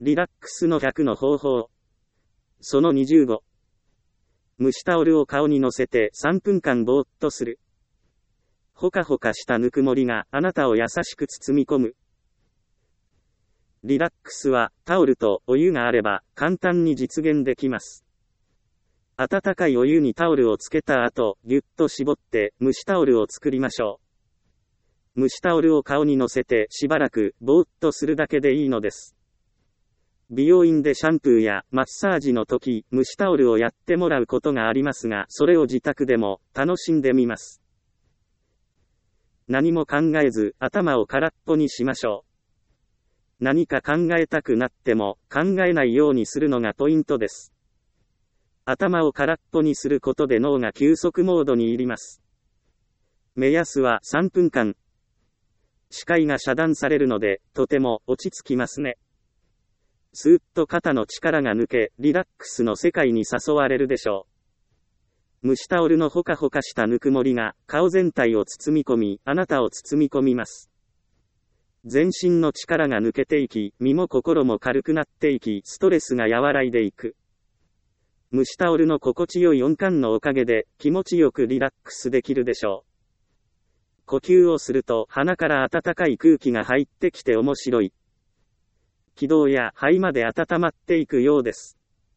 リラックスの100の方法。その25。蒸しタオルを顔に乗せて3分間ぼーっとする。ほかほかしたぬくもりがあなたを優しく包み込む。リラックスはタオルとお湯があれば簡単に実現できます。温かいお湯にタオルをつけた後、ぎゅっと絞って蒸しタオルを作りましょう。蒸しタオルを顔に乗せてしばらくぼーっとするだけでいいのです。美容院でシャンプーやマッサージの時、蒸しタオルをやってもらうことがありますが、それを自宅でも楽しんでみます。何も考えず頭を空っぽにしましょう。何か考えたくなっても考えないようにするのがポイントです。頭を空っぽにすることで脳が休息モードに入ります。目安は3分間。視界が遮断されるので、とても落ち着きますね。スーッと肩の力が抜け、リラックスの世界に誘われるでしょう。蒸しタオルのほかほかしたぬくもりが顔全体を包み込み、あなたを包み込みます。全身の力が抜けていき、身も心も軽くなっていき、ストレスが和らいでいく。蒸しタオルの心地よい温感のおかげで、気持ちよくリラックスできるでしょう。呼吸をすると鼻から暖かい空気が入ってきて面白い。気道や肺まで温まっていくようです。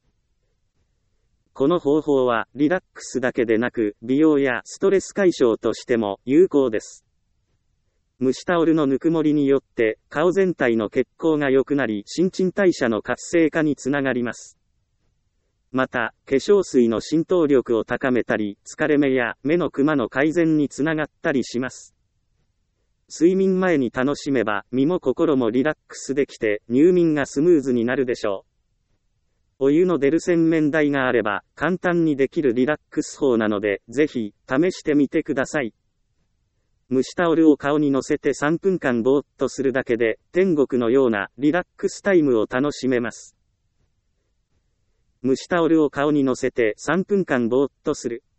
この方法はリラックスだけでなく美容やストレス解消としても有効です。蒸しタオルのぬくもりによって顔全体の血行が良くなり新陳代謝の活性化につながります。また、化粧水の浸透力を高めたり、疲れ目や目のクマの改善につながったりします。睡眠前に楽しめば、身も心もリラックスできて、入眠がスムーズになるでしょう。お湯の出る洗面台があれば、簡単にできるリラックス法なので、ぜひ、試してみてください。蒸しタオルを顔に乗せて3分間ぼーっとするだけで、天国のようなリラックスタイムを楽しめます。蒸しタオルを顔に乗せて3分間ぼーっとする。